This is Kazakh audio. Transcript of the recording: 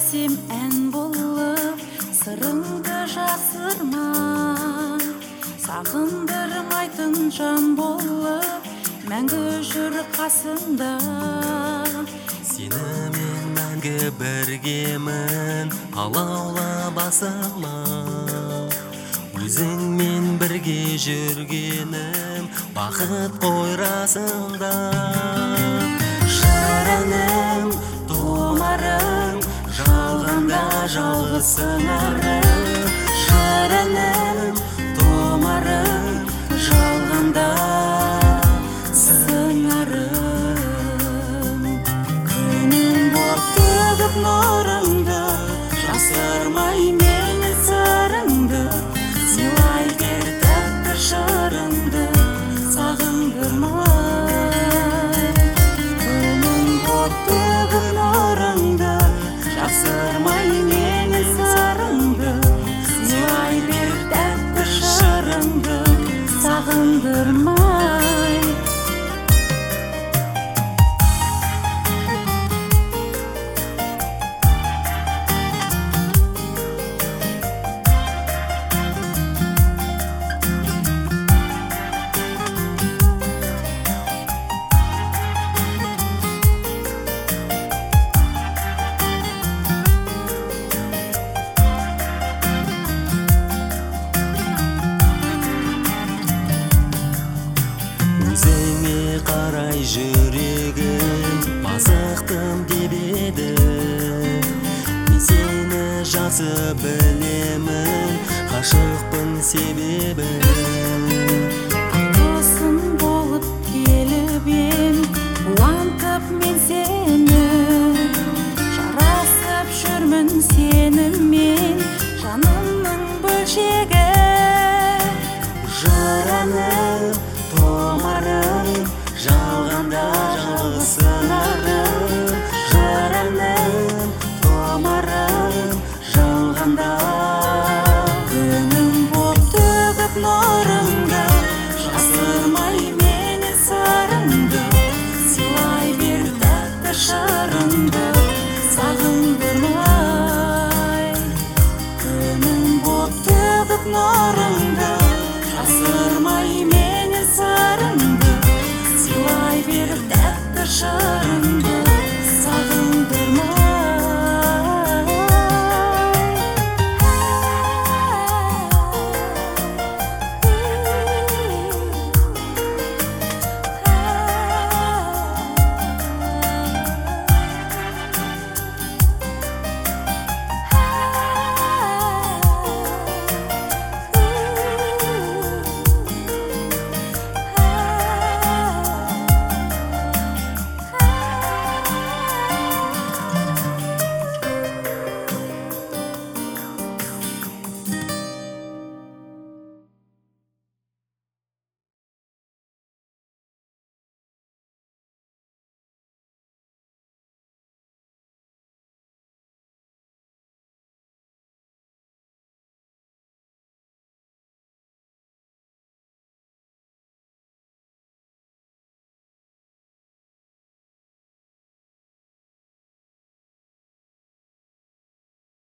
әсем ән болып, сырыңды жасырма. Сағындырмайтын жан болып, мәңгі жүр қасымда. Сені мен мәңгі біргемін, алаула басыма. Өзіңмен бірге жүргенім, бақыт қой расында. Шырыным, тұмарым, жалғанда жалғыз сыңарым. Шырыным, тұмарым, жалғанда сыңарым. Күнім боп төгіп нұрыңды, жасырмай мені сырыңды. Сыйлай бер тәтті шырыңды, сағындырмай. Күнім боп төгіп нұрыңды, жасырмай мені сырыңды. Сыйлай бер тәтті шырыңды, сағындырмай. Өзіңе қарай жүрегім, асықтым деп еді. Мен сені жақсы білемін, ғашықпын себебі.